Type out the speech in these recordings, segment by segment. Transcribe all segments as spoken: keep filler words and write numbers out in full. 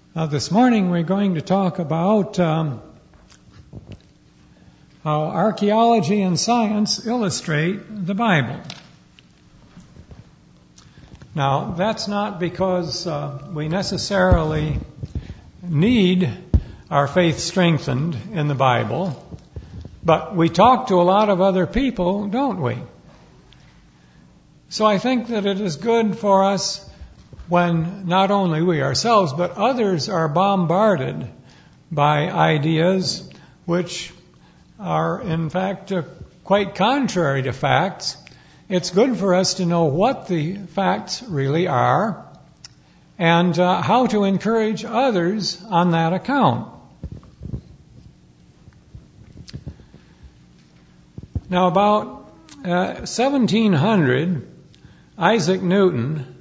Uh, this morning we're going to talk about um, how archaeology and science illustrate the Bible. Now, that's not because uh, we necessarily need our faith strengthened in the Bible, but we talk to a lot of other people, don't we? So I think that it is good for us when not only we ourselves, but others are bombarded by ideas which are in fact uh, quite contrary to facts. It's good for us to know what the facts really are and uh, how to encourage others on that account. Now, about uh, seventeen hundred, Isaac Newton,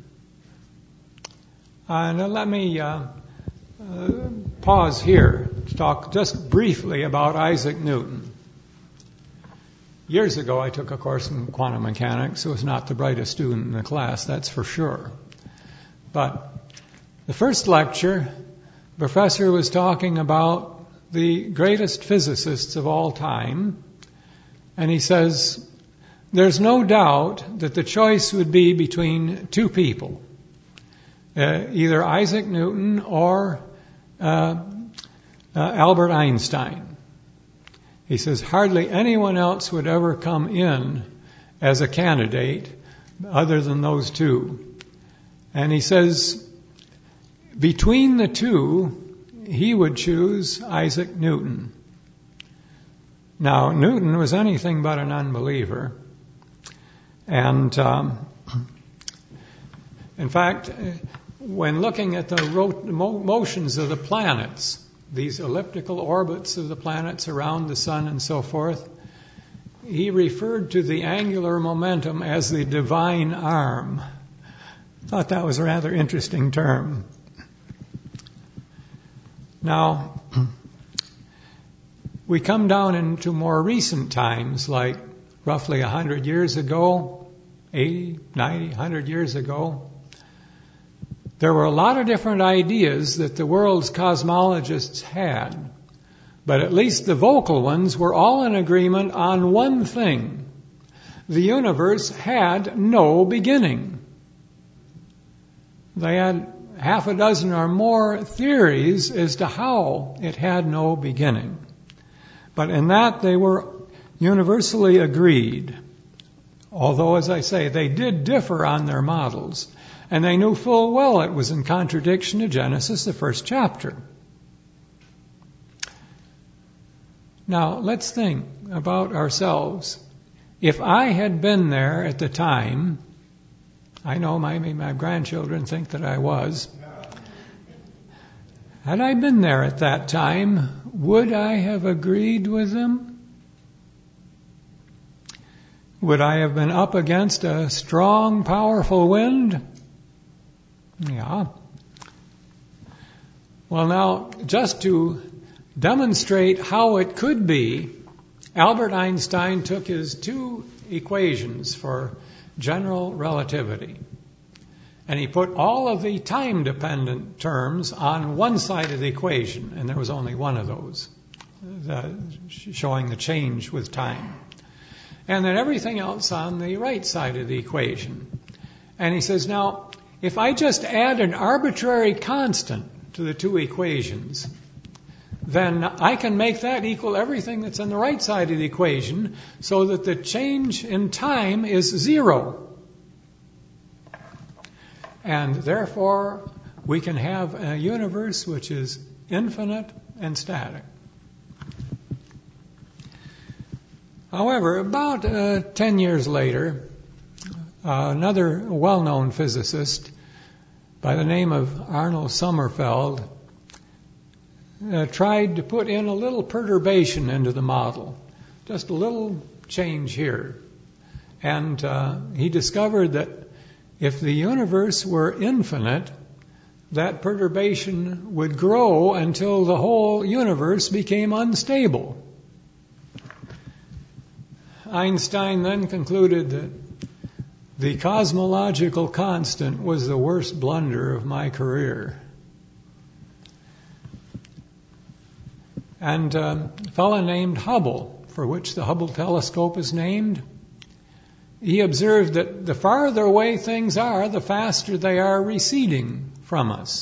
uh, now let me uh, uh, pause here to talk just briefly about Isaac Newton. Years ago, I took a course in quantum mechanics. I was not the brightest student in the class, that's for sure. But the first lecture, the professor was talking about the greatest physicists of all time, and he says, there's no doubt that the choice would be between two people, uh, either Isaac Newton or uh, uh, Albert Einstein. He says hardly anyone else would ever come in as a candidate other than those two. And he says between the two, he would choose Isaac Newton. Now, Newton was anything but an unbeliever. And um, in fact, when looking at the ro- motions of the planets, these elliptical orbits of the planets around the sun and so forth, he referred to the angular momentum as the divine arm. I thought that was a rather interesting term. Now, we come down into more recent times, like roughly one hundred years ago, eighty, ninety, one hundred years ago. There were a lot of different ideas that the world's cosmologists had, but at least the vocal ones were all in agreement on one thing. The universe had no beginning. They had half a dozen or more theories as to how it had no beginning. But in that they were universally agreed. Although, as I say, they did differ on their models. And they knew full well it was in contradiction to Genesis, the first chapter. Now, let's think about ourselves. If I had been there at the time, I know maybe my grandchildren think that I was. Had I been there at that time, would I have agreed with them? Would I have been up against a strong, powerful wind? Yeah. Well, now, just to demonstrate how it could be, Albert Einstein took his two equations for general relativity, and he put all of the time-dependent terms on one side of the equation, and there was only one of those, the, showing the change with time. And then everything else on the right side of the equation. And he says, now, if I just add an arbitrary constant to the two equations, then I can make that equal everything that's on the right side of the equation so that the change in time is zero. And therefore, we can have a universe which is infinite and static. However, about uh, ten years later, uh, another well-known physicist by the name of Arnold Sommerfeld uh, tried to put in a little perturbation into the model, just a little change here. And uh, he discovered that if the universe were infinite, that perturbation would grow until the whole universe became unstable. Einstein then concluded that the cosmological constant was the worst blunder of my career. And um, a fellow named Hubble, for which the Hubble telescope is named, he observed that the farther away things are, the faster they are receding from us.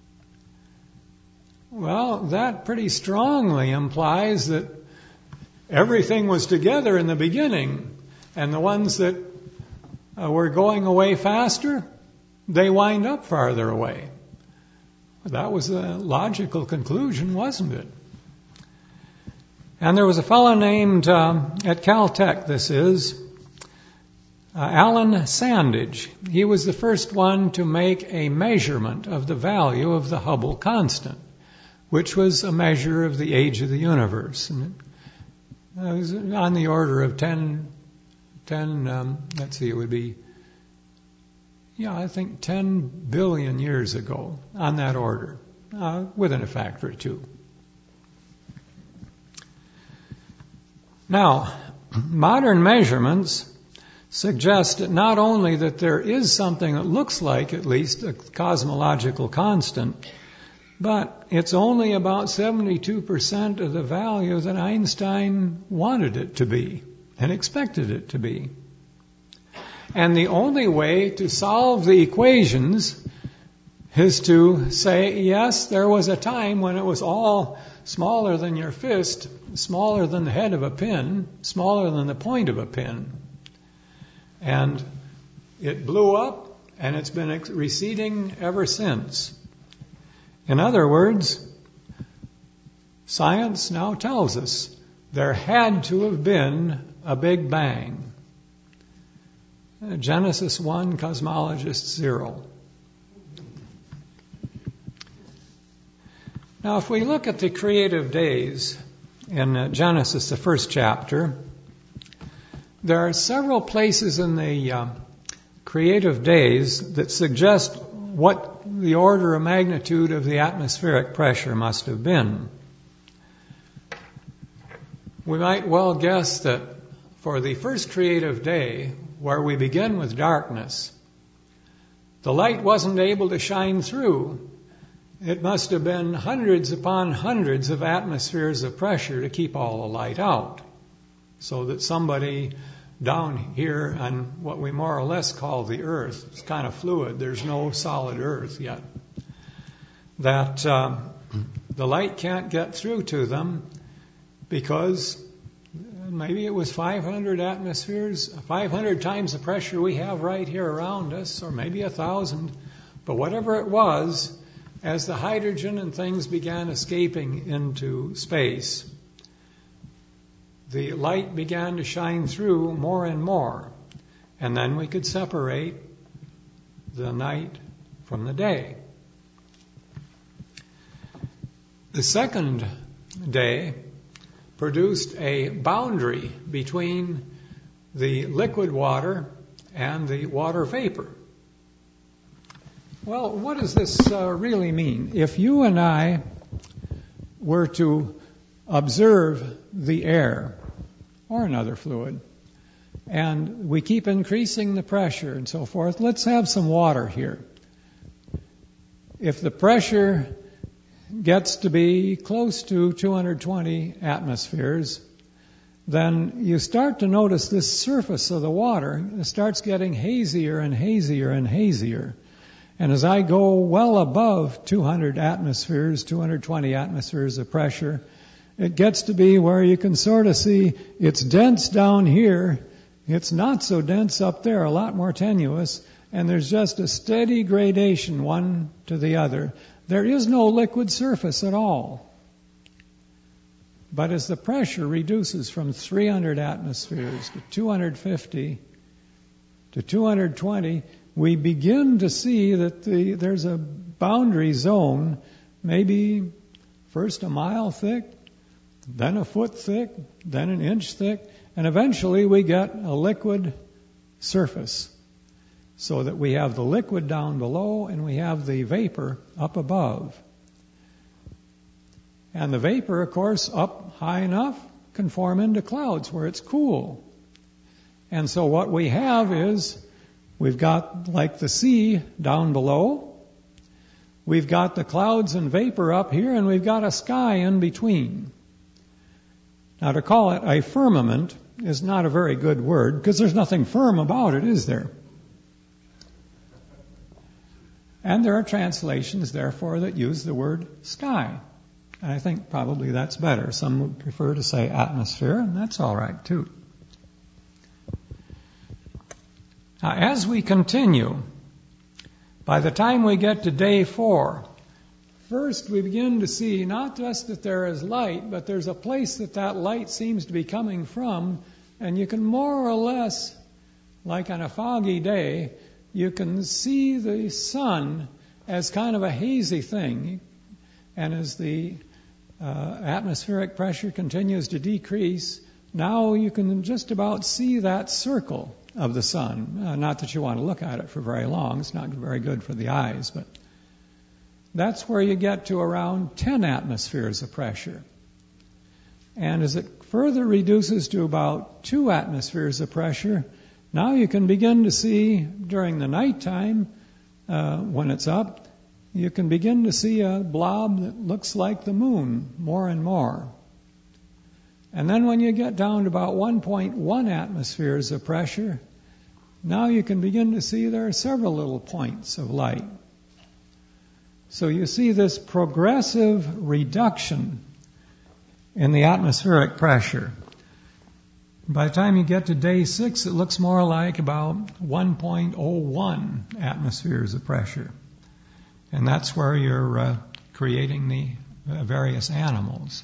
Well, that pretty strongly implies that everything was together in the beginning, and the ones that uh, were going away faster, they wind up farther away. That was a logical conclusion, wasn't it? And there was a fellow named, um, at Caltech this is, uh, Alan Sandage. He was the first one to make a measurement of the value of the Hubble constant, which was a measure of the age of the universe. And it was on the order of ten, ten um, let's see, it would be, yeah, I think ten billion years ago, on that order, uh, within a factor of two. Now, modern measurements suggest that not only that there is something that looks like at least a cosmological constant, but it's only about seventy-two percent of the value that Einstein wanted it to be and expected it to be. And the only way to solve the equations is to say, yes, there was a time when it was all smaller than your fist, smaller than the head of a pin, smaller than the point of a pin. And it blew up, and it's been receding ever since. In other words, science now tells us there had to have been a Big Bang. Genesis one, cosmologists zero. Now, if we look at the creative days in Genesis, the first chapter, there are several places in the uh, creative days that suggest what the order of magnitude of the atmospheric pressure must have been. We might well guess that for the first creative day, where we begin with darkness, the light wasn't able to shine through. It must have been hundreds upon hundreds of atmospheres of pressure to keep all the light out, so that somebody down here on what we more or less call the earth, it's kind of fluid, there's no solid earth yet, that uh, the light can't get through to them because maybe it was five hundred atmospheres, five hundred times the pressure we have right here around us, or maybe a thousand. But whatever it was, as the hydrogen and things began escaping into space, the light began to shine through more and more. And then we could separate the night from the day. The second day produced a boundary between the liquid water and the water vapor. Well, what does this uh, really mean? If you and I were to observe the air or another fluid, and we keep increasing the pressure and so forth, let's have some water here. If the pressure gets to be close to two hundred twenty atmospheres, then you start to notice this surface of the water starts getting hazier and hazier and hazier. And as I go well above two hundred atmospheres, two hundred twenty atmospheres of pressure, it gets to be where you can sort of see it's dense down here, it's not so dense up there, a lot more tenuous, and there's just a steady gradation one to the other. There is no liquid surface at all. But as the pressure reduces from three hundred atmospheres to two hundred fifty to two hundred twenty, we begin to see that the, there's a boundary zone, maybe first a mile thick, then a foot thick, then an inch thick, and eventually we get a liquid surface, so that we have the liquid down below and we have the vapor up above. And the vapor, of course, up high enough can form into clouds where it's cool. And so what we have is, we've got like the sea down below, we've got the clouds and vapor up here, and we've got a sky in between. Now, to call it a firmament is not a very good word because there's nothing firm about it, is there? And there are translations, therefore, that use the word sky. And I think probably that's better. Some would prefer to say atmosphere, and that's all right, too. Now, as we continue, by the time we get to day four, first we begin to see not just that there is light, but there's a place that that light seems to be coming from, and you can more or less, like on a foggy day, you can see the sun as kind of a hazy thing. And as the uh, atmospheric pressure continues to decrease, now you can just about see that circle of the sun. Uh, not that you want to look at it for very long. It's not very good for the eyes, but that's where you get to around ten atmospheres of pressure. And as it further reduces to about two atmospheres of pressure, now you can begin to see during the nighttime, uh, when it's up, you can begin to see a blob that looks like the moon more and more. And then when you get down to about one point one atmospheres of pressure, now you can begin to see there are several little points of light. So you see this progressive reduction in the atmospheric pressure. By the time you get to day six, it looks more like about one point oh one atmospheres of pressure. And that's where you're uh, creating the uh, various animals.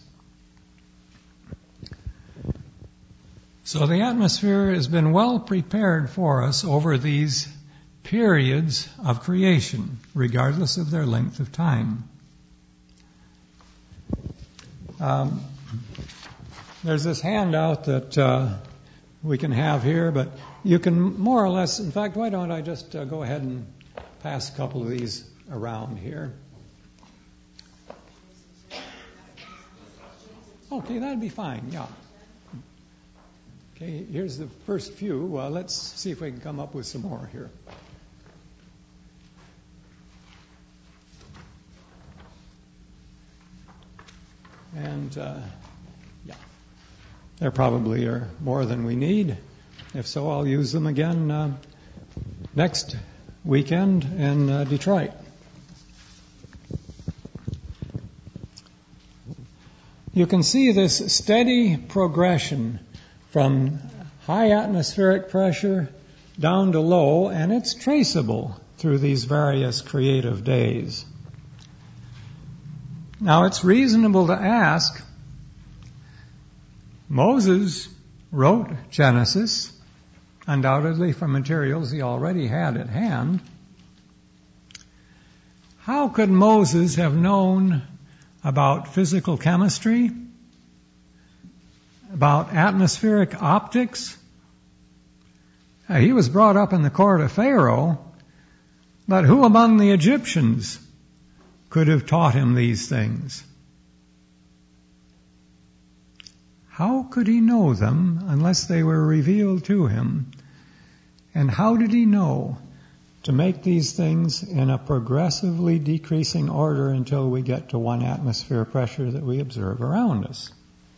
So the atmosphere has been well prepared for us over these periods of creation, regardless of their length of time. Um, there's this handout that uh, we can have here, but you can more or less, in fact, why don't I just uh, go ahead and pass a couple of these around here. Okay, that'd be fine, yeah. Okay, here's the first few. Uh, let's see if we can come up with some more here. And, uh, yeah, there probably are more than we need. If so, I'll use them again uh, next weekend in uh, Detroit. You can see this steady progression from high atmospheric pressure down to low, and it's traceable through these various creative days. Now, it's reasonable to ask, Moses wrote Genesis, undoubtedly from materials he already had at hand. How could Moses have known about physical chemistry, about atmospheric optics? Uh, he was brought up in the court of Pharaoh, but who among the Egyptians could have taught him these things? How could he know them unless they were revealed to him? And how did he know to make these things in a progressively decreasing order until we get to one atmosphere pressure that we observe around us?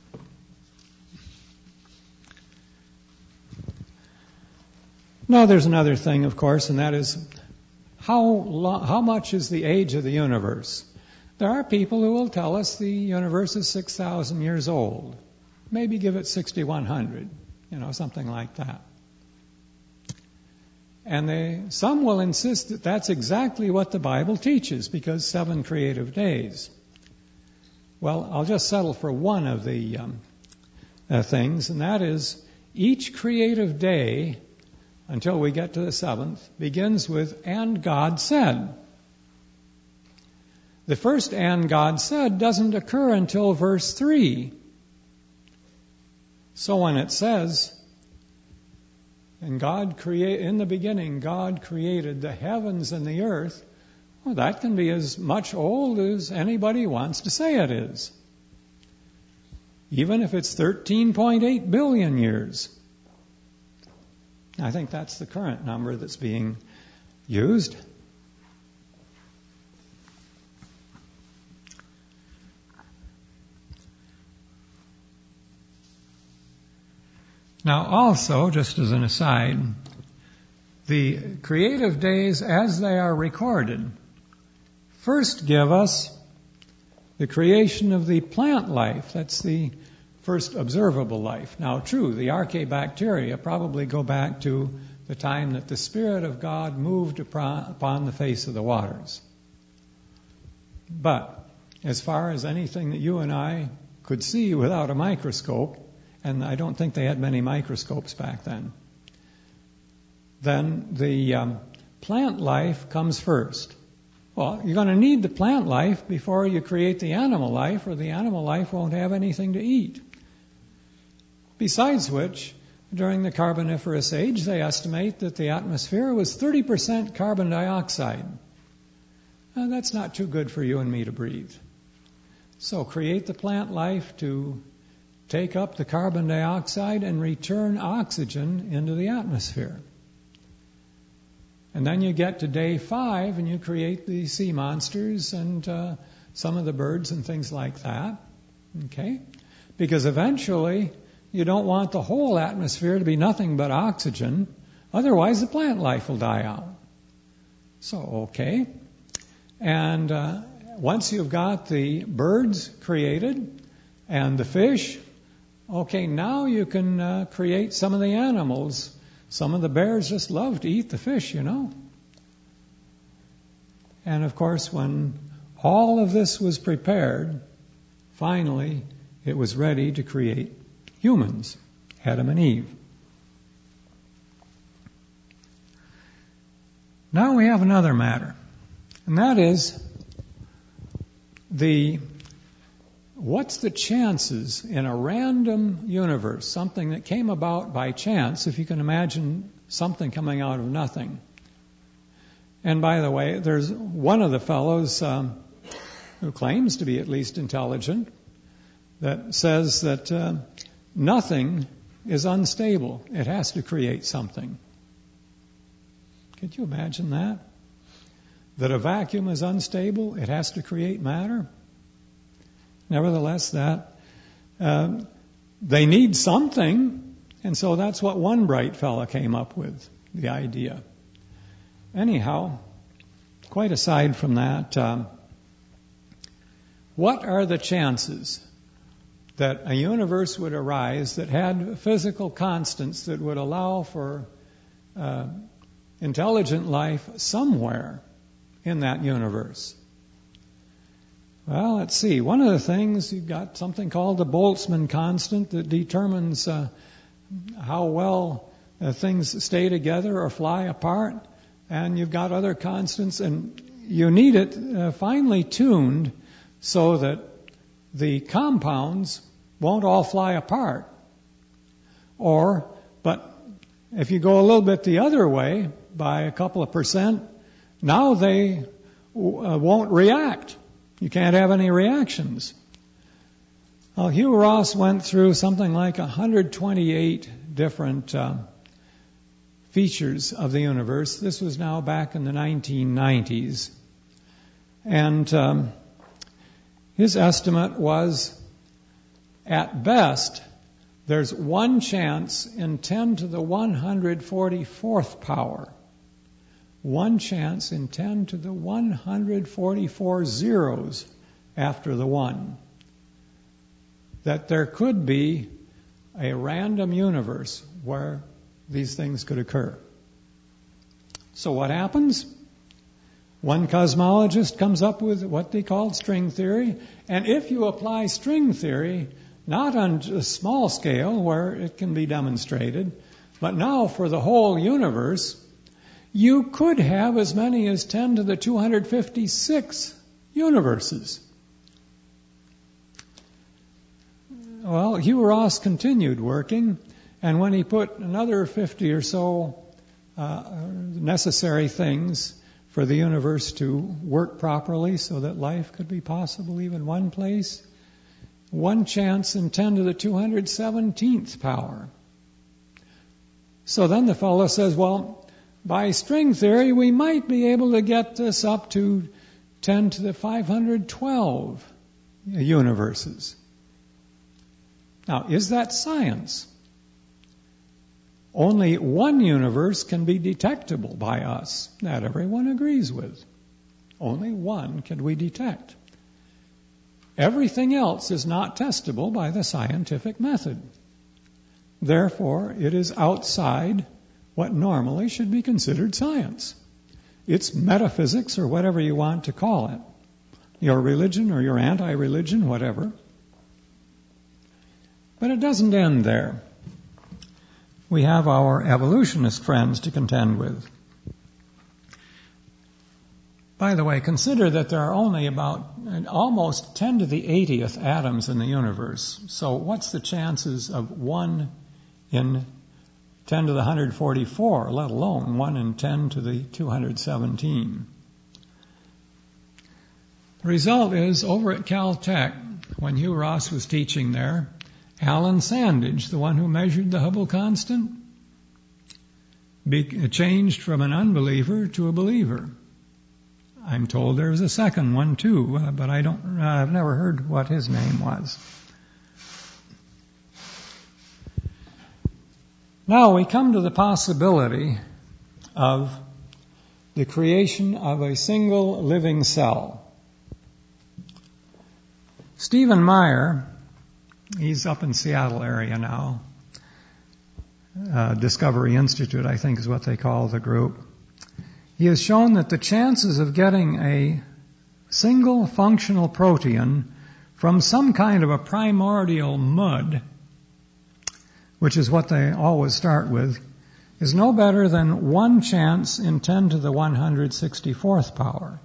Now, there's another thing, of course, and that is how lo- how much is the age of the universe? There are people who will tell us the universe is six thousand years old. Maybe give it sixty-one hundred, you know, something like that. And they, some will insist that that's exactly what the Bible teaches, because seven creative days. Well, I'll just settle for one of the um, uh, things, and that is each creative day, until we get to the seventh, begins with, "and God said." The first "and God said" doesn't occur until verse three. So when it says, And God create in the beginning, God created the heavens and the earth, well, that can be as much old as anybody wants to say it is. Even if it's thirteen point eight billion years. I think that's the current number that's being used. Now also, just as an aside, the creative days as they are recorded first give us the creation of the plant life. That's the first observable life. Now, true, the archaebacteria probably go back to the time that the Spirit of God moved upon the face of the waters. But as far as anything that you and I could see without a microscope, and I don't think they had many microscopes back then, then the um, plant life comes first. Well, you're going to need the plant life before you create the animal life, or the animal life won't have anything to eat. Besides which, during the Carboniferous Age, they estimate that the atmosphere was thirty percent carbon dioxide. Now, that's not too good for you and me to breathe. So create the plant life to take up the carbon dioxide and return oxygen into the atmosphere. And then you get to day five and you create the sea monsters and uh, some of the birds and things like that. Okay? Because eventually you don't want the whole atmosphere to be nothing but oxygen. Otherwise the plant life will die out. So, okay. And uh, once you've got the birds created and the fish, okay, now you can uh, create some of the animals. Some of the bears just love to eat the fish, you know. And of course, when all of this was prepared, finally it was ready to create humans, Adam and Eve. Now we have another matter, and that is the what's the chances in a random universe, something that came about by chance, if you can imagine something coming out of nothing. And by the way, there's one of the fellows um, who claims to be at least intelligent that says that uh, nothing is unstable. It has to create something. Could you imagine that? That a vacuum is unstable, it has to create matter? Nevertheless, that uh, they need something, and so that's what one bright fella came up with, the idea. Anyhow, quite aside from that, um, what are the chances that a universe would arise that had physical constants that would allow for uh, intelligent life somewhere in that universe? Well, let's see. One of the things, you've got something called the Boltzmann constant that determines uh, how well uh, things stay together or fly apart. And you've got other constants, and you need it uh, finely tuned so that the compounds won't all fly apart. Or, but if you go a little bit the other way, by a couple of percent, now they w- uh, won't react. You can't have any reactions. Well, Hugh Ross went through something like one hundred twenty-eight different uh, features of the universe. This was now back in the nineteen nineties. And um, his estimate was, at best, there's one chance in ten to the one hundred forty-fourth power. One chance in ten to the one hundred forty-four zeros after the one, that there could be a random universe where these things could occur. So what happens? One cosmologist comes up with what they called string theory, and if you apply string theory, not on a small scale where it can be demonstrated, but now for the whole universe, you could have as many as ten to the two hundred fifty-six universes. Well, Hugh Ross continued working, and when he put another fifty or so uh, necessary things for the universe to work properly so that life could be possible even one place, one chance in ten to the two hundred seventeenth power. So then the fellow says, well, by string theory, we might be able to get this up to ten to the five hundred twelve universes. Now, is that science? only one universe can be detectable by us. That everyone agrees with. Only one can we detect. Everything else is not testable by the scientific method. Therefore, it is outside what normally should be considered science. It's metaphysics, or whatever you want to call it. Your religion or your anti-religion, whatever. But it doesn't end there. We have our evolutionist friends to contend with. By the way, consider that there are only about almost ten to the eightieth atoms in the universe. So what's the chances of one in ten to the one hundred forty-four, let alone one in ten to the two hundred seventeen? The result is, over at Caltech, when Hugh Ross was teaching there, Alan Sandage, the one who measured the Hubble constant, be changed from an unbeliever to a believer. I'm told there's a second one too, uh, but I don't. Uh, I've never heard what his name was. Now we come to the possibility of the creation of a single living cell. Stephen Meyer, he's up in Seattle area now. Uh, Discovery Institute, I think, is what they call the group. He has shown that the chances of getting a single functional protein from some kind of a primordial mud, which is what they always start with, is no better than one chance in ten to the one hundred sixty-fourth power.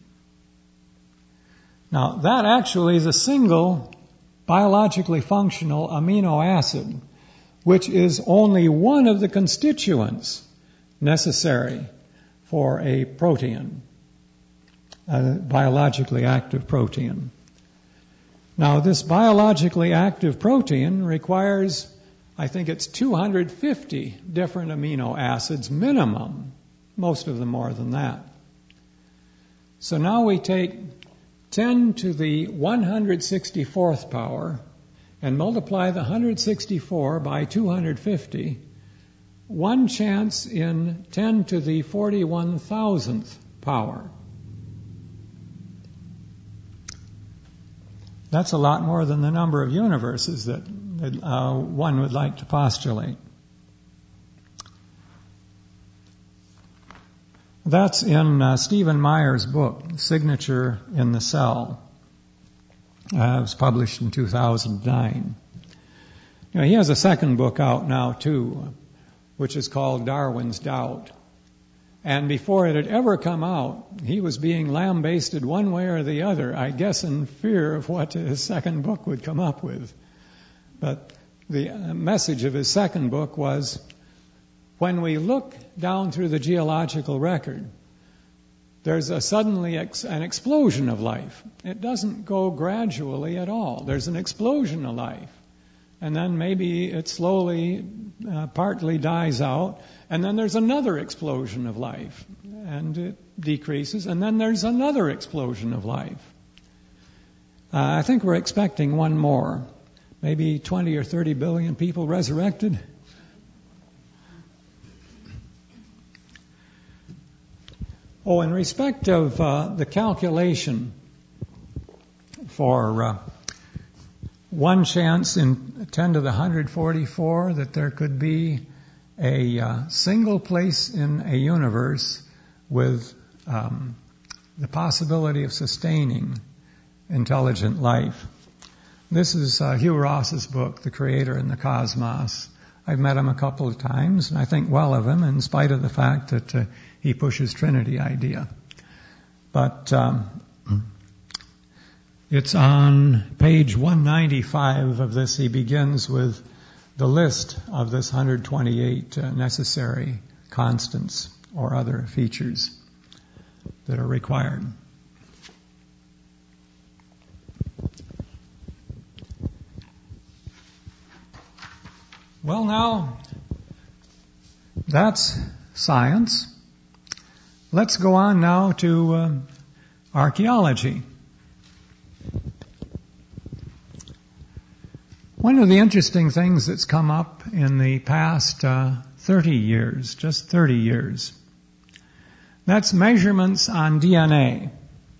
Now, that actually is a single biologically functional amino acid, which is only one of the constituents necessary for a protein, a biologically active protein. Now, this biologically active protein requires, I think it's two hundred fifty different amino acids minimum, most of them more than that. So now we take ten to the one hundred sixty-fourth power and multiply the one hundred sixty-four by two hundred fifty, one chance in ten to the forty-one thousandth power. That's a lot more than the number of universes that, that uh, one would like to postulate. That's in uh, Stephen Meyer's book, Signature in the Cell. Uh, it was published in two thousand nine. You know, he has a second book out now, too, which is called Darwin's Doubt. And before it had ever come out, he was being lambasted one way or the other, I guess in fear of what his second book would come up with. But the message of his second book was, when we look down through the geological record, there's a suddenly ex- an explosion of life. It doesn't go gradually at all. There's an explosion of life. And then maybe it slowly, uh, partly dies out. And then there's another explosion of life. And it decreases. And then there's another explosion of life. Uh, I think we're expecting one more. Maybe twenty or thirty billion people resurrected. Oh, in respect of uh, the calculation for uh, one chance in ten to the one hundred forty-four that there could be a uh, single place in a universe with um, the possibility of sustaining intelligent life. This is uh, Hugh Ross's book, The Creator and the Cosmos. I've met him a couple of times, and I think well of him, in spite of the fact that uh, he pushes Trinity idea. But um, it's on page one ninety-five of this. He begins with the list of this one hundred twenty-eight uh, necessary constants or other features that are required. Well, now, that's science. Let's go on now to uh, archaeology. One of the interesting things that's come up in the past uh, thirty years, just thirty years. That's measurements on D N A.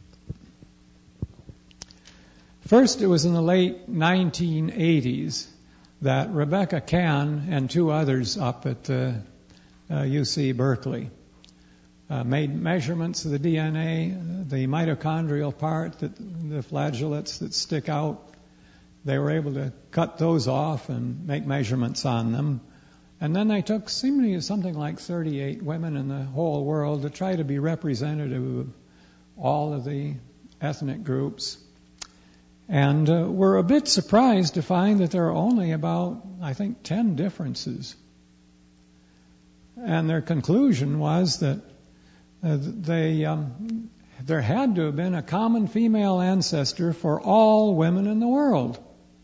First, it was in the late nineteen eighties that Rebecca Cann and two others up at the uh, U C Berkeley uh, made measurements of the D N A, the mitochondrial part, that, the flagellates that stick out. They were able to cut those off and make measurements on them. And then they took seemingly something like thirty-eight women in the whole world to try to be representative of all of the ethnic groups. And uh, we're a bit surprised to find that there are only about, I think, ten differences. And their conclusion was that uh, they um, there had to have been a common female ancestor for all women in the world.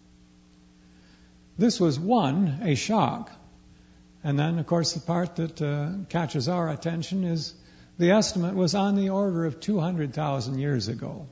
This was, one, a shock. And then, of course, the part that uh, catches our attention is the estimate was on the order of two hundred thousand years ago.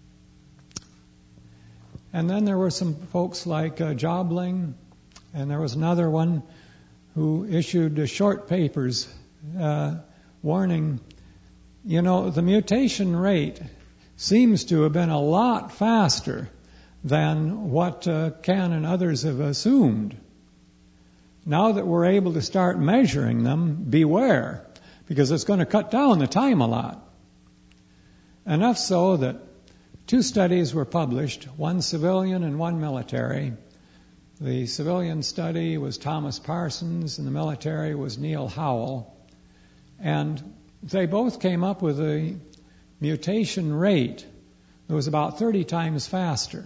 And then there were some folks like uh, Jobling, and there was another one who issued uh, short papers uh, warning, you know, the mutation rate seems to have been a lot faster than what uh, Cann and others have assumed. Now that we're able to start measuring them, beware, because it's going to cut down the time a lot. Enough so that two studies were published, one civilian and one military. The civilian study was Thomas Parsons, and the military was Neil Howell. And they both came up with a mutation rate that was about thirty times faster.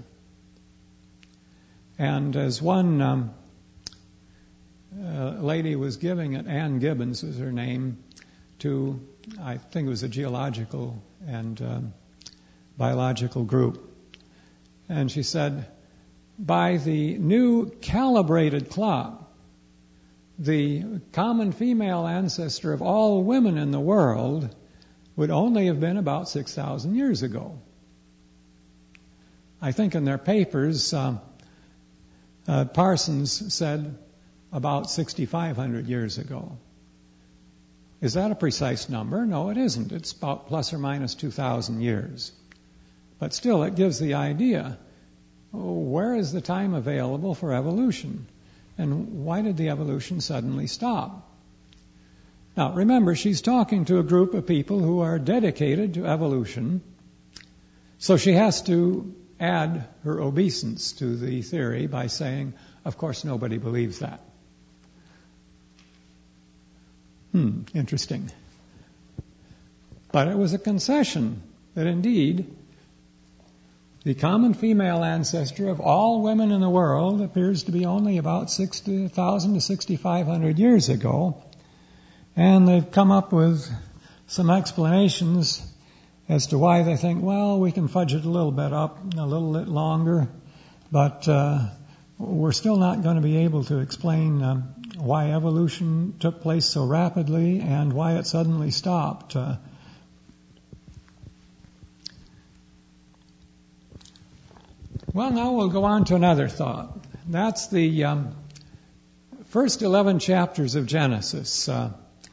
And as one um, uh, lady was giving it, Ann Gibbons was her name, to, I think it was a geological and um, biological group. And she said, by the new calibrated clock, the common female ancestor of all women in the world would only have been about six thousand years ago. I think in their papers, um, uh, Parsons said about sixty-five hundred years ago. Is that a precise number? No, it isn't. It's about plus or minus two thousand years. But still, it gives the idea, oh, where is the time available for evolution? And why did the evolution suddenly stop? Now, remember, she's talking to a group of people who are dedicated to evolution, so she has to add her obeisance to the theory by saying, of course, nobody believes that. Hmm, interesting. But it was a concession that indeed the common female ancestor of all women in the world appears to be only about sixty thousand to sixty-five hundred years ago. And they've come up with some explanations as to why they think, well, we can fudge it a little bit up, a little bit longer, but uh, we're still not going to be able to explain um, why evolution took place so rapidly and why it suddenly stopped. Uh, Well, now we'll go on to another thought. That's the um, first eleven chapters of Genesis. Uh,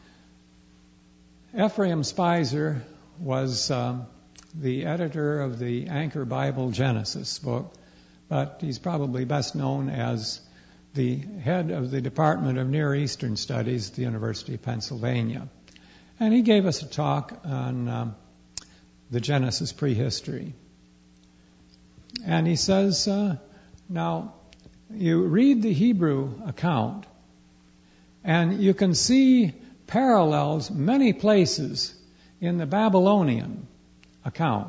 Ephraim Spicer was um, the editor of the Anchor Bible Genesis book, but he's probably best known as the head of the Department of Near Eastern Studies at the University of Pennsylvania. And he gave us a talk on um, the Genesis prehistory. And he says, uh, now, you read the Hebrew account, and you can see parallels many places in the Babylonian account.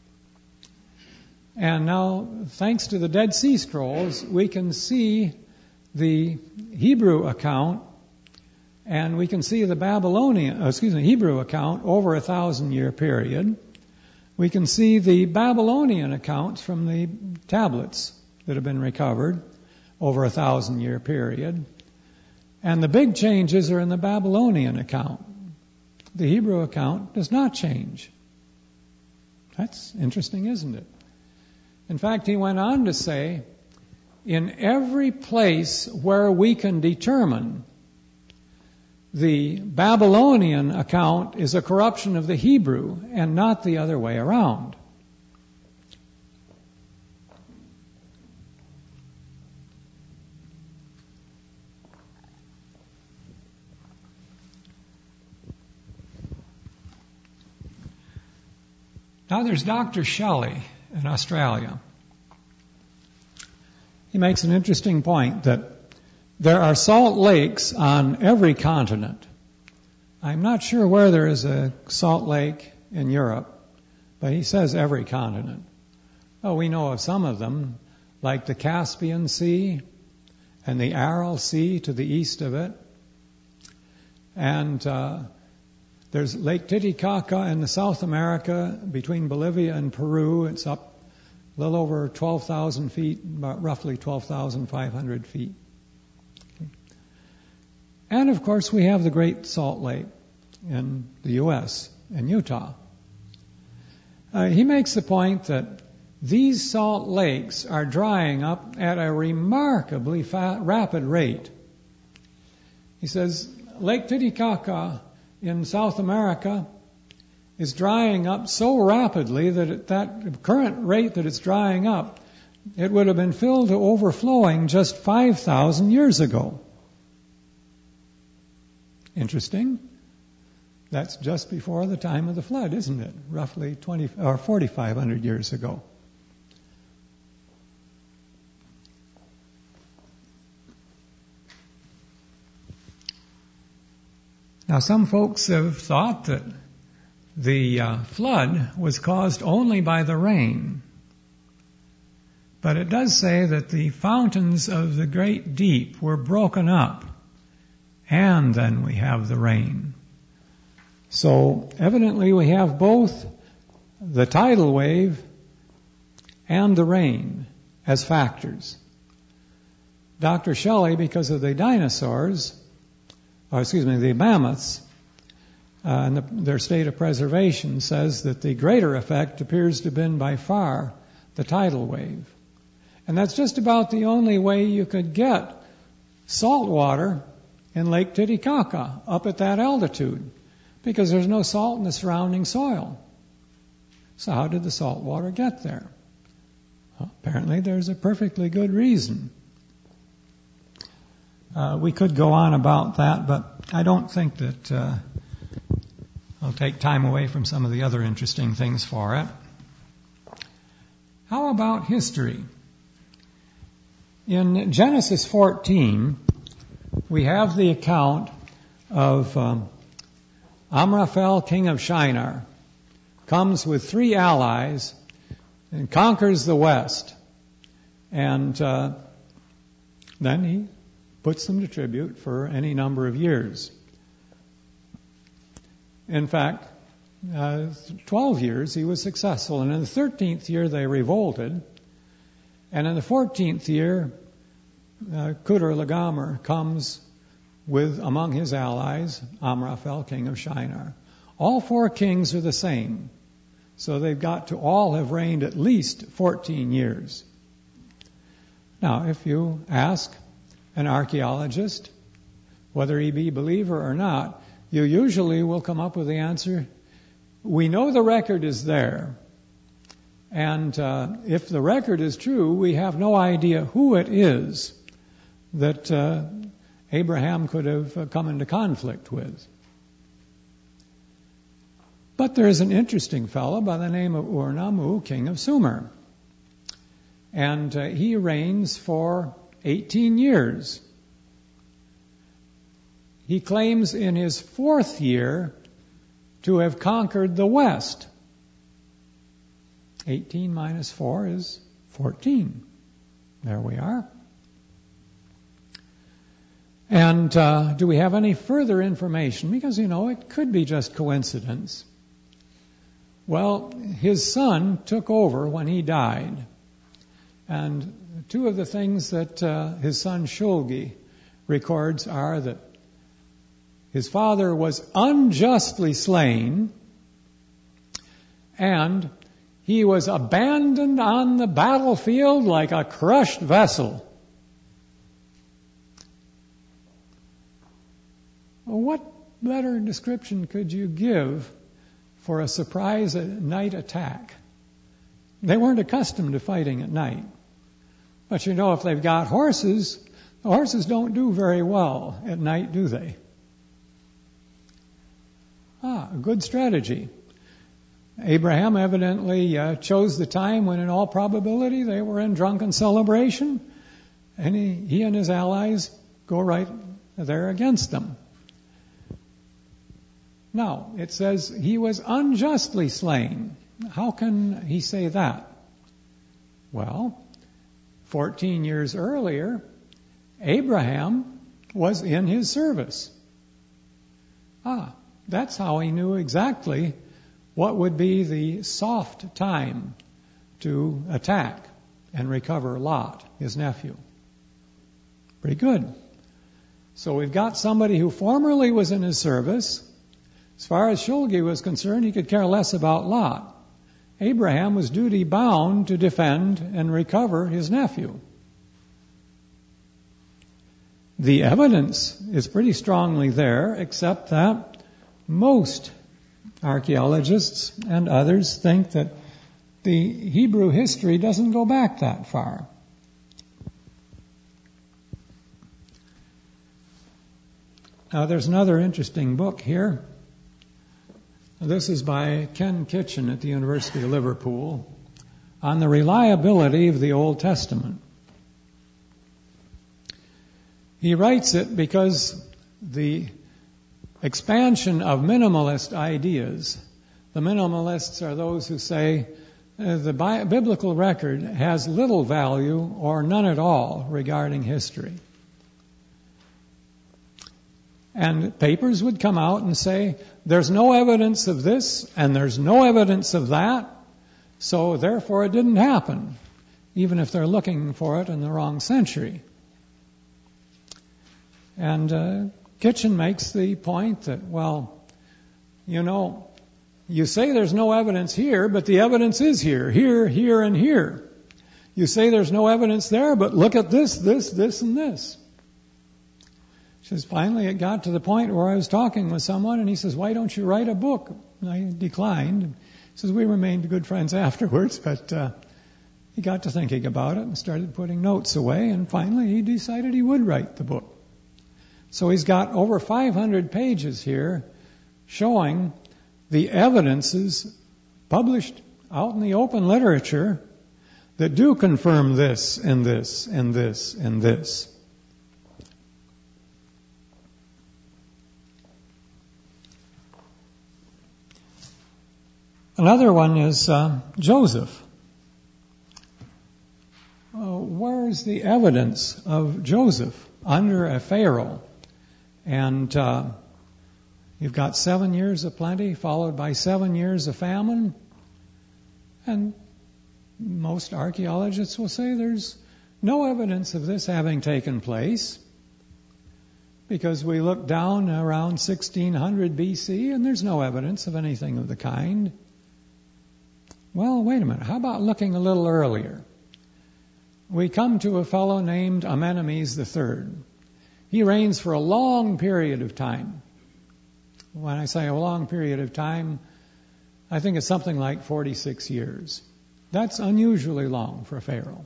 And now, thanks to the Dead Sea Scrolls, we can see the Hebrew account, and we can see the Babylonian, excuse me, Hebrew account over a thousand-year period. We can see the Babylonian accounts from the tablets that have been recovered over a thousand-year period. And the big changes are in the Babylonian account. The Hebrew account does not change. That's interesting, isn't it? In fact, he went on to say, in every place where we can determine the Babylonian account is a corruption of the Hebrew and not the other way around. Now there's Doctor Shelley in Australia. He makes an interesting point that there are salt lakes on every continent. I'm not sure where there is a salt lake in Europe, but he says every continent. Oh, we know of some of them, like the Caspian Sea and the Aral Sea to the east of it. And uh, there's Lake Titicaca in the South America between Bolivia and Peru. It's up a little over twelve thousand feet, about roughly twelve thousand five hundred feet. Okay. And of course we have the Great Salt Lake in the U S, in Utah. Uh, he makes the point that these salt lakes are drying up at a remarkably fa- rapid rate. He says Lake Titicaca in South America is drying up so rapidly that at that current rate that it's drying up, it would have been filled to overflowing just five thousand years ago. Interesting. That's just before the time of the flood, isn't it? Roughly twenty or forty-five hundred years ago. Now, some folks have thought that the uh, flood was caused only by the rain. But it does say that the fountains of the great deep were broken up, and then we have the rain. So, evidently we have both the tidal wave and the rain as factors. Doctor Shelley, because of the dinosaurs, or excuse me, the mammoths, uh, and the, their state of preservation, says that the greater effect appears to have been by far the tidal wave. And that's just about the only way you could get salt water in Lake Titicaca up at that altitude, because there's no salt in the surrounding soil. So how did the salt water get there? Well, apparently there's a perfectly good reason. Uh, we could go on about that, but I don't think that uh, I'll take time away from some of the other interesting things for it. How about history? In Genesis fourteen, we have the account of um, Amraphel, king of Shinar, comes with three allies and conquers the west. And uh, then he puts them to tribute for any number of years. In fact, uh, twelve years he was successful, and in the thirteenth year they revolted, and in the fourteenth year uh, Kudur-Lagomer comes with, among his allies, Amraphel, king of Shinar. All four kings are the same, so they've got to all have reigned at least fourteen years. Now, if you ask an archaeologist, whether he be believer or not, you usually will come up with the answer, we know the record is there. And uh, if the record is true, we have no idea who it is that uh, Abraham could have come into conflict with. But there is an interesting fellow by the name of Ur-Nammu, king of Sumer. And uh, he reigns for eighteen years. He claims in his fourth year to have conquered the west. eighteen minus four is fourteen. There we are. And uh, do we have any further information? Because, you know, it could be just coincidence. Well, his son took over when he died. And two of the things that uh, his son Shulgi records are that his father was unjustly slain, and he was abandoned on the battlefield like a crushed vessel. What better description could you give for a surprise night attack? They weren't accustomed to fighting at night. But you know, if they've got horses, the horses don't do very well at night, do they? Ah, a good strategy. Abraham evidently uh, chose the time when in all probability they were in drunken celebration, and he, he and his allies go right there against them. Now, it says he was unjustly slain. How can he say that? Well, fourteen years earlier, Abraham was in his service. Ah, that's how he knew exactly what would be the soft time to attack and recover Lot, his nephew. Pretty good. So we've got somebody who formerly was in his service. As far as Shulgi was concerned, he could care less about Lot. Abraham was duty bound to defend and recover his nephew. The evidence is pretty strongly there, except that most archaeologists and others think that the Hebrew history doesn't go back that far. Now, there's another interesting book here. This is by Ken Kitchen at the University of Liverpool on the reliability of the Old Testament. He writes it because the expansion of minimalist ideas, the minimalists are those who say uh, the bi- biblical record has little value or none at all regarding history. And papers would come out and say, there's no evidence of this and there's no evidence of that, so therefore it didn't happen, even if they're looking for it in the wrong century. And uh, Kitchen makes the point that, well, you know, you say there's no evidence here, but the evidence is here, here, here, and here. You say there's no evidence there, but look at this, this, this, and this. She says, finally it got to the point where I was talking with someone, and he says, why don't you write a book? And I declined. He says, we remained good friends afterwards, but uh, he got to thinking about it and started putting notes away, and finally he decided he would write the book. So he's got over five hundred pages here showing the evidences published out in the open literature that do confirm this and this and this and this. Another one is uh, Joseph. Uh, where's the evidence of Joseph under a Pharaoh? And uh, you've got seven years of plenty followed by seven years of famine. And most archaeologists will say there's no evidence of this having taken place, because we look down around sixteen hundred B C and there's no evidence of anything of the kind. Well, wait a minute. How about looking a little earlier? We come to a fellow named Amenemhes the Third. He reigns for a long period of time. When I say a long period of time, I think it's something like forty-six years. That's unusually long for a pharaoh.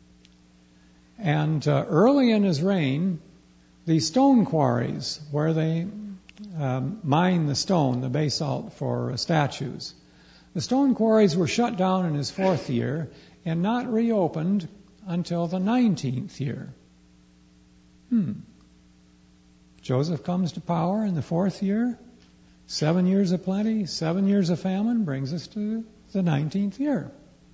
And uh, early in his reign, the stone quarries where they um, mine the stone, the basalt for uh, statues, the stone quarries were shut down in his fourth year and not reopened until the nineteenth year. Hmm. Joseph comes to power in the fourth year. Seven years of plenty, seven years of famine brings us to the nineteenth year.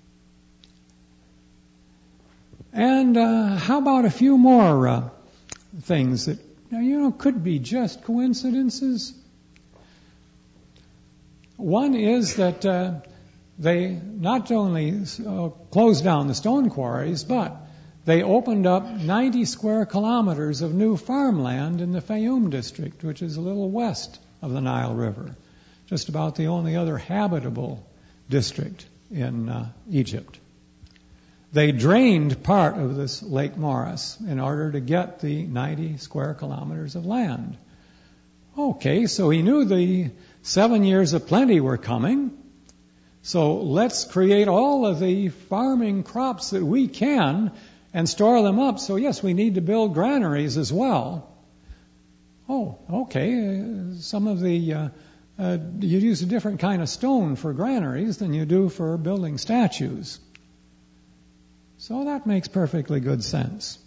And uh, how about a few more uh, things that, you know, could be just coincidences? One is that uh, they not only uh, closed down the stone quarries, but they opened up ninety square kilometers of new farmland in the Fayum district, which is a little west of the Nile River, just about the only other habitable district in uh, Egypt. They drained part of this Lake Moeris in order to get the ninety square kilometers of land. Okay, so he knew the seven years of plenty were coming. So let's create all of the farming crops that we can and store them up. So yes, we need to build granaries as well. Oh, okay. Uh, some of the, uh, uh, you use a different kind of stone for granaries than you do for building statues. So that makes perfectly good sense.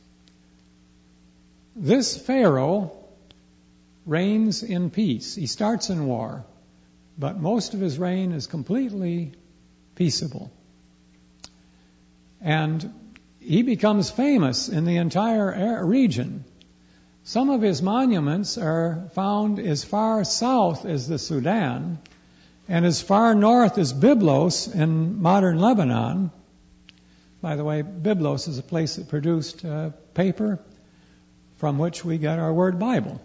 This Pharaoh reigns in peace. He starts in war, but most of his reign is completely peaceable. And he becomes famous in the entire region. Some of his monuments are found as far south as the Sudan and as far north as Byblos in modern Lebanon. By the way, Byblos is a place that produced uh, paper from which we get our word Bible.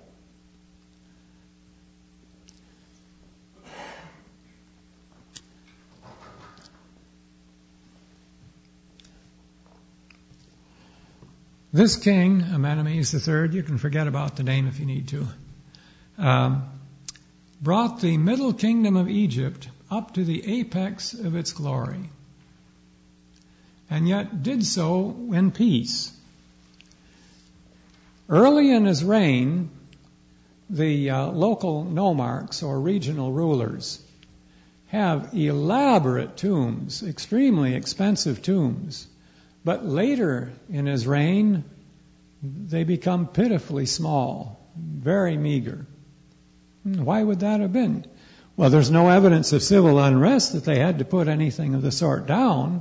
This king, Amenemhes the Third, you can forget about the name if you need to, um, brought the middle kingdom of Egypt up to the apex of its glory, and yet did so in peace. Early in his reign, the uh, local nomarchs or regional rulers have elaborate tombs, extremely expensive tombs. But later in his reign, they become pitifully small, very meager. Why would that have been? Well, there's no evidence of civil unrest that they had to put anything of the sort down.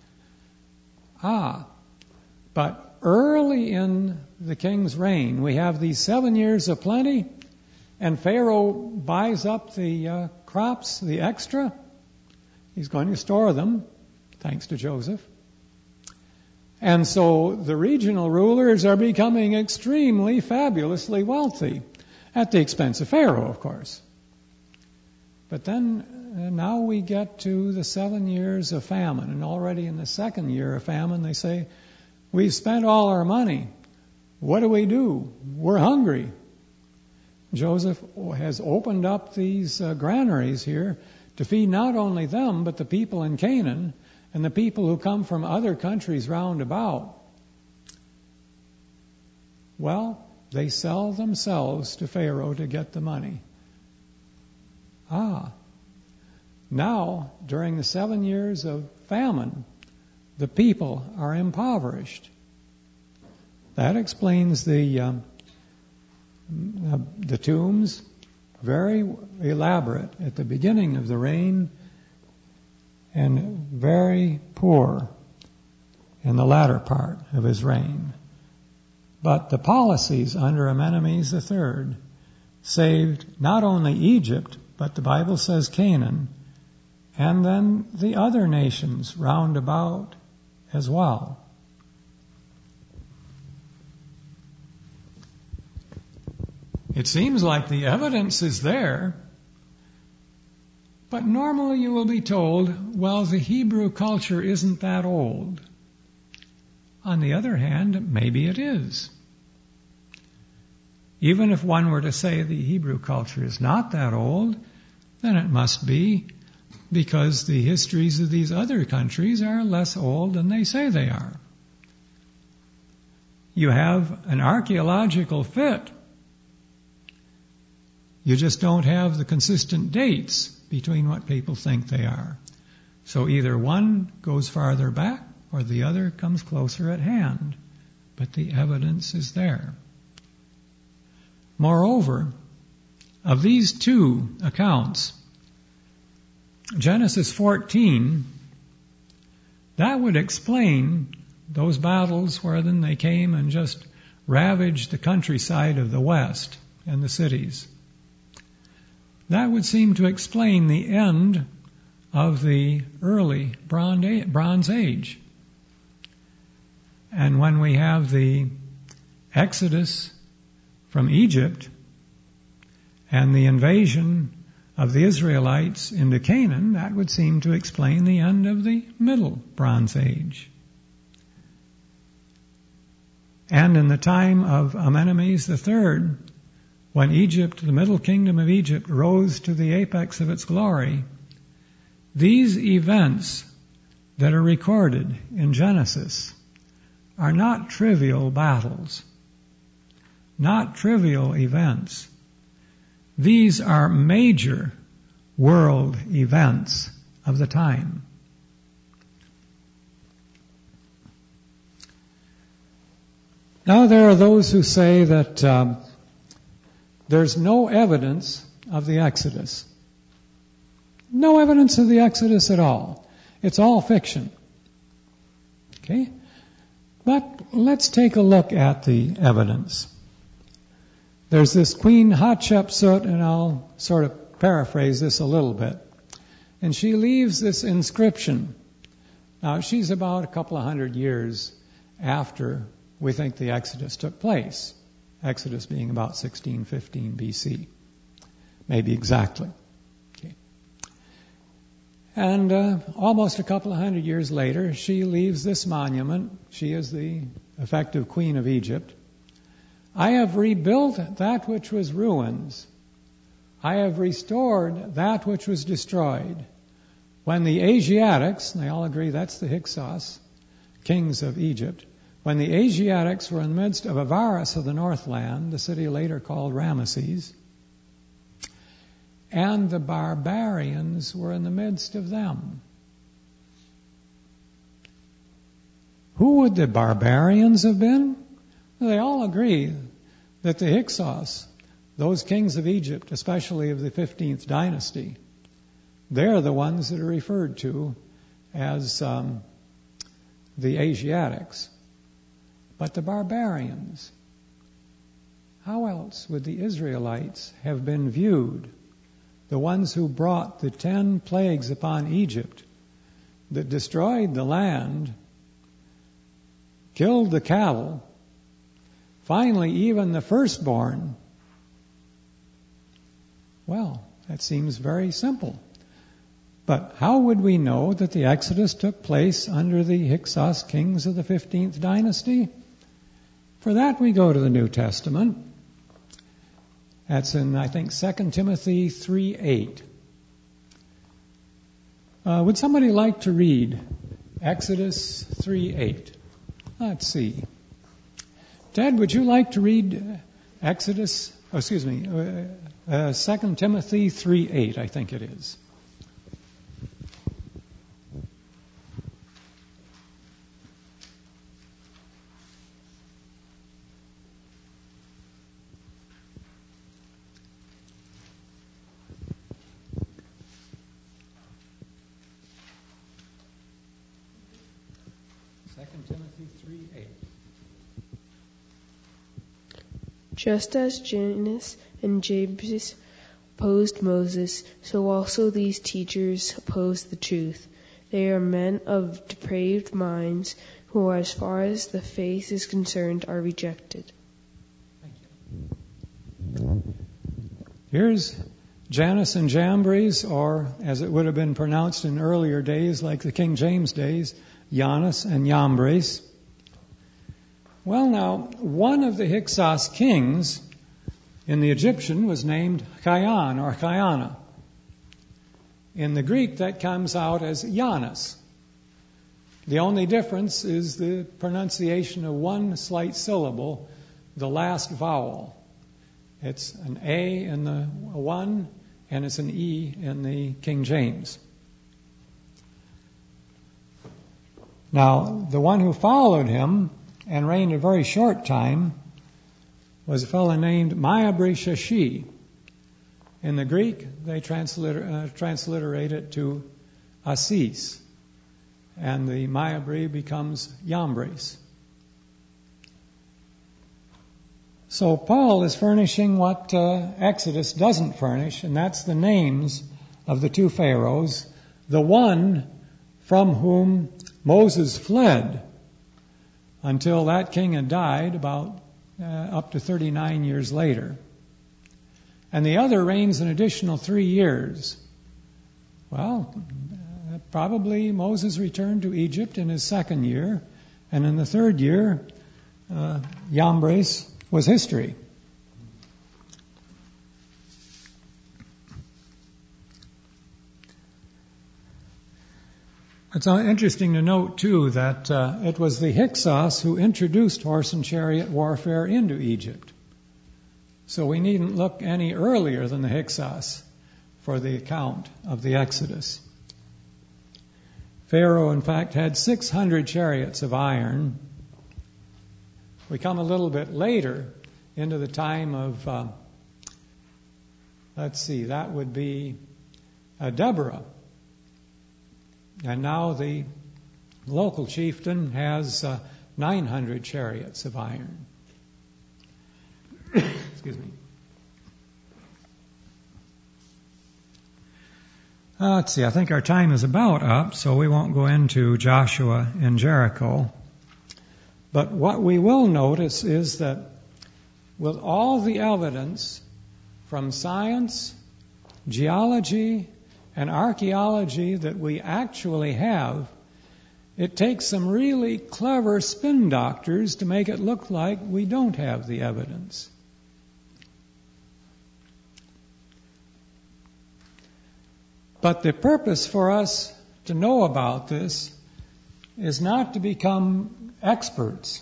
Ah, but early in the king's reign, we have these seven years of plenty, and Pharaoh buys up the uh, crops, the extra. He's going to store them, thanks to Joseph. And so the regional rulers are becoming extremely, fabulously wealthy, at the expense of Pharaoh, of course. But then uh, now we get to the seven years of famine, and already in the second year of famine they say, we've spent all our money. What do we do? We're hungry. Joseph has opened up these uh, granaries here to feed not only them, but the people in Canaan, and the people who come from other countries round about. Well, they sell themselves to Pharaoh to get the money. Ah, now, during the seven years of famine, the people are impoverished. That explains the um, the tombs, very elaborate at the beginning of the reign, and very poor in the latter part of his reign. But the policies under Amenemhes the Third saved not only Egypt, but the Bible says Canaan, and then the other nations round about as well. It seems like the evidence is there, but normally you will be told, well, the Hebrew culture isn't that old. On the other hand, maybe it is. Even if one were to say the Hebrew culture is not that old, then it must be because the histories of these other countries are less old than they say they are. You have an archaeological fit. You just don't have the consistent dates between what people think they are. So either one goes farther back or the other comes closer at hand. But the evidence is there. Moreover, of these two accounts, Genesis fourteen, that would explain those battles where then they came and just ravaged the countryside of the west and the cities. That would seem to explain the end of the early Bronze Age. And when we have the Exodus from Egypt and the invasion of the Israelites into Canaan, that would seem to explain the end of the Middle Bronze Age. And in the time of Amenemhes the Third, when Egypt, the Middle Kingdom of Egypt, rose to the apex of its glory, these events that are recorded in Genesis are not trivial battles, not trivial events. These are major world events of the time. Now there are those who say that um, there's no evidence of the Exodus. No evidence of the Exodus at all. It's all fiction. Okay? But let's take a look at the evidence. There's this Queen Hatshepsut, and I'll sort of paraphrase this a little bit. And she leaves this inscription. Now, she's about a couple of hundred years after we think the Exodus took place. Exodus being about sixteen fifteen B C. Maybe exactly. Okay. And uh, almost a couple of hundred years later, she leaves this monument. She is the effective Queen of Egypt. I have rebuilt that which was ruins. I have restored that which was destroyed. When the Asiatics, and they all agree that's the Hyksos, kings of Egypt, when the Asiatics were in the midst of Avaris of the Northland, the city later called Ramesses, and the barbarians were in the midst of them. Who would the barbarians have been? They all agree that the Hyksos, those kings of Egypt, especially of the fifteenth dynasty, they're the ones that are referred to as um, the Asiatics. But the barbarians, how else would the Israelites have been viewed? The ones who brought the ten plagues upon Egypt, that destroyed the land, killed the cattle, finally even the firstborn. Well, that seems very simple. But how would we know that the Exodus took place under the Hyksos kings of the fifteenth dynasty? For that we go to the New Testament. That's in, I think, Second Timothy three eight. Uh, would somebody like to read Exodus three eight? Let's see. Ted, would you like to read Exodus, oh, excuse me, uh, uh, Second Timothy three eight, I think it is. Second Timothy three eight. Just as Jannes and Jambres opposed Moses, so also these teachers oppose the truth. They are men of depraved minds who, as far as the faith is concerned, are rejected. Thank you. Here's Jannes and Jambres, or as it would have been pronounced in earlier days, like the King James days, Jannes and Jambres. Well, now, one of the Hyksos kings in the Egyptian was named Kion or Kiana. In the Greek, that comes out as Jannes. The only difference is the pronunciation of one slight syllable, the last vowel. It's an A in the one, and it's an E in the King James. Now, the one who followed him and reigned a very short time was a fellow named Mayabre-Shashi. In the Greek, they transliter- uh, transliterate it to Assis, and the Mayabre becomes Jambres. So Paul is furnishing what uh, Exodus doesn't furnish, and that's the names of the two pharaohs, the one from whom Moses fled until that king had died about uh, up to thirty-nine years later. And the other reigns an additional three years. Well, uh, probably Moses returned to Egypt in his second year, and in the third year, uh, Jambres was history. It's interesting to note, too, that uh, it was the Hyksos who introduced horse and chariot warfare into Egypt. So we needn't look any earlier than the Hyksos for the account of the Exodus. Pharaoh, in fact, had six hundred chariots of iron. We come a little bit later into the time of, uh, let's see, that would be uh, Deborah. And now the local chieftain has uh, nine hundred chariots of iron. Excuse me. Uh, let's see, I think our time is about up, so we won't go into Joshua and Jericho. But what we will notice is that with all the evidence from science, geology, and archaeology that we actually have, it takes some really clever spin doctors to make it look like we don't have the evidence. But the purpose for us to know about this is not to become experts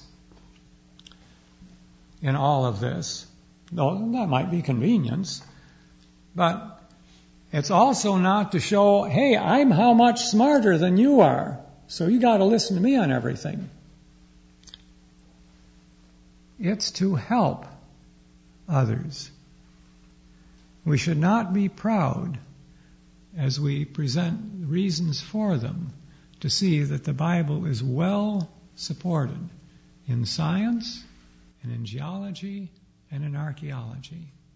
in all of this, though that might be convenience, but it's also not to show, hey, I'm how much smarter than you are, so you got to listen to me on everything. It's to help others. We should not be proud as we present reasons for them to see that the Bible is well supported in science and in geology and in archaeology.